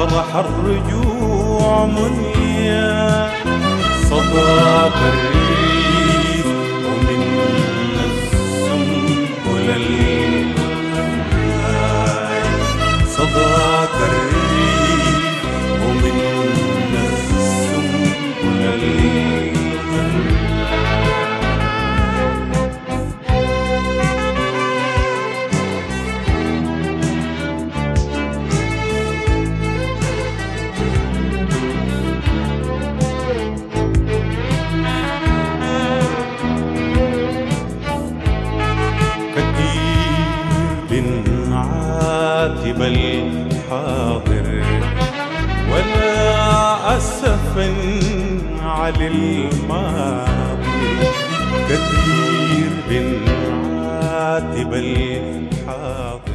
فرح الرجوع منيا، صداك الريف ومن السنبل الهاي، صداك الريف ومن السنبل الهاي. عاتب الحاضر ولا أسفا على الماضي، كثير عاتب الحاضر